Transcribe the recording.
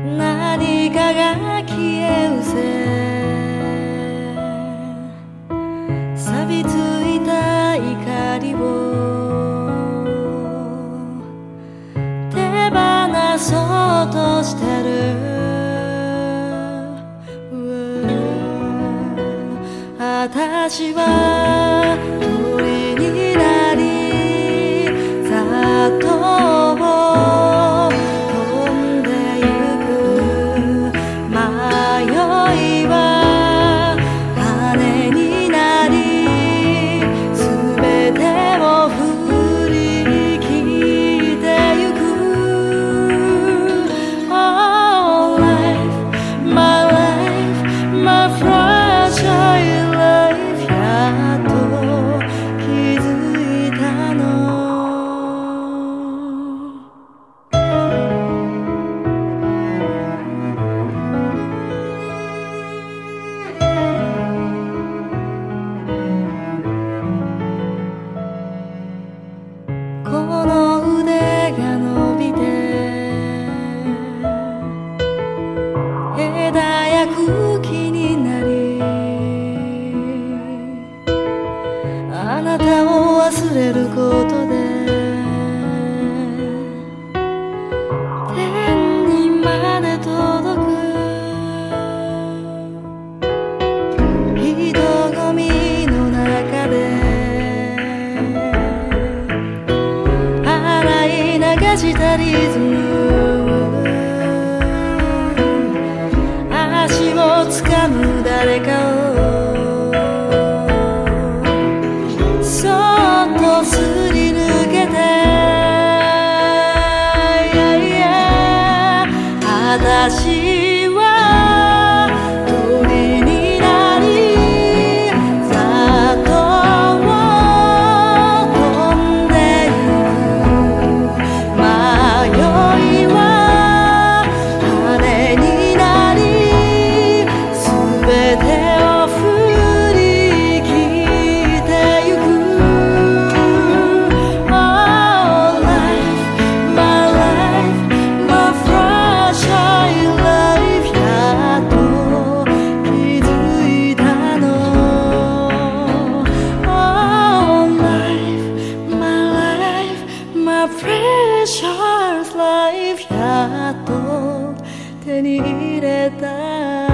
何かが消え失せ錆びついた怒りを手放そうとしてる。私は鳥になりざっと飛んでゆく。迷いは羽になり全てを振り切ってゆく。 Oh life, my life, my fragile life やっと気づいたの。この腕が伸びて枝や茎になりあなたを忘れることで天にまで届く。人混みの中で洗い流したリズム、足をつかむ誰かをそっとすり抜けて、私は鳥になりざっと飛んでゆく。迷いは羽になり全てを振り切ってゆく。 Oh life, my life, my fragile life やっと気づいたの。 Oh life, my life, my precious life やっと手に入れた